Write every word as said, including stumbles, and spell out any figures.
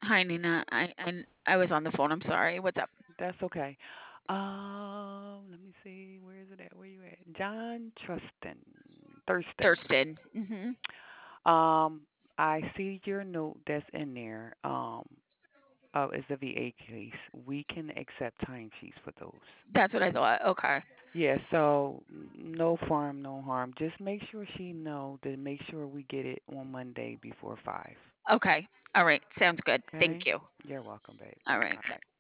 Hi, Nina. I I I was on the phone. I'm sorry. What's up? That's okay. Um, let me see. Where is it at? Where you at? John Truston. Thurston. Thurston. Mhm. Um, I see your note that's in there. Um, oh, it's a V A case. We can accept timesheets for those. That's what I thought. Okay. Yeah, so n- no farm, no harm. Just make sure she know to make sure we get it on Monday before five. Okay. All right. Sounds good. Thank Okay? you. You're welcome, babe. All right. Bye bye.